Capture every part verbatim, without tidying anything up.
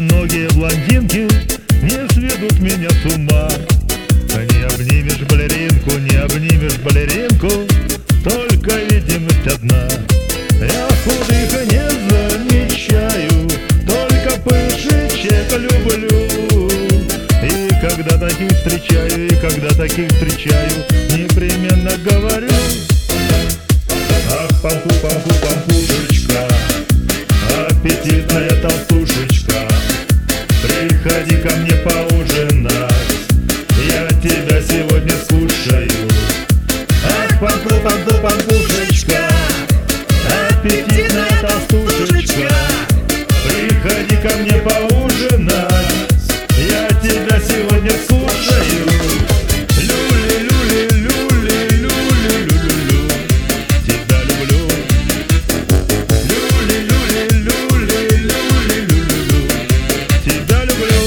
длинноногие блондинки не сведут меня с ума. Не обнимешь балеринку, не обнимешь балеринку, только видимость одна. Я худых не замечаю, только пышечек люблю. И когда таких встречаю, и когда таких встречаю, непременно говорю: ах, пампу, пампу, пампушечка, аппетитная толстушечка, приходи ко мне поужинать, я тебя сегодня скушаю. Ах, пампу, пампу, пампушечка, аппетитная толстушечка, приходи ко мне поужинать, я тебя сегодня скушаю. Люли, люли, люли, люли, люли, лю, тебя люблю. Люли, люли, люли, люли, люли, лю, тебя люблю.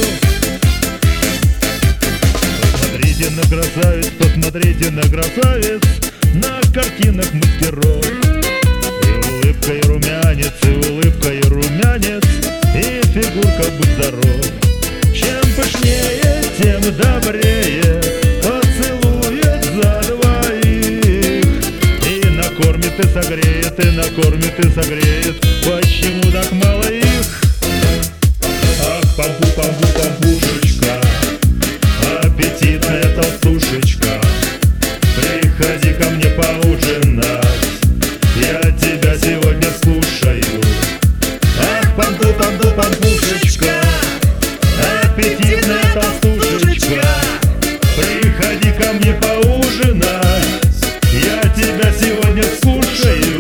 Посмотрите на красавиц, посмотрите на красавиц, на картинах мастеров. И улыбка, и румянец, и улыбка, и румянец, и фигурка, будь здоров. Чем пышнее, тем добрее поцелует за двоих. И накормит, и согреет, и накормит, и согреет. Почему так мало их? Ах, пампу, пампу, пампушечка, аппетитная толстушечка, приходи ко мне поужинать, я тебя сегодня скушаю. Ах, пампу, пампу, пампушечка, аппетитная толстушечка, приходи ко мне поужинать, я тебя сегодня скушаю.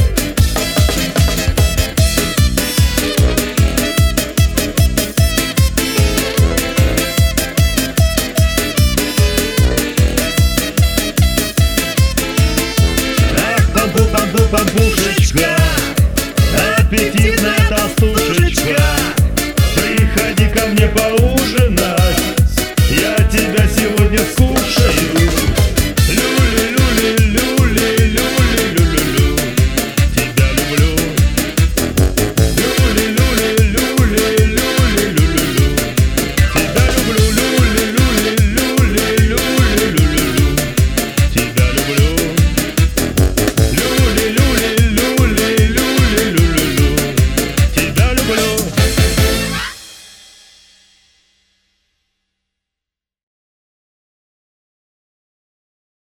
Ах, пампу, пампу, пампушечка, аппетитная толстушечка, приходи ко мне поужинать, я тебя сегодня скушаю.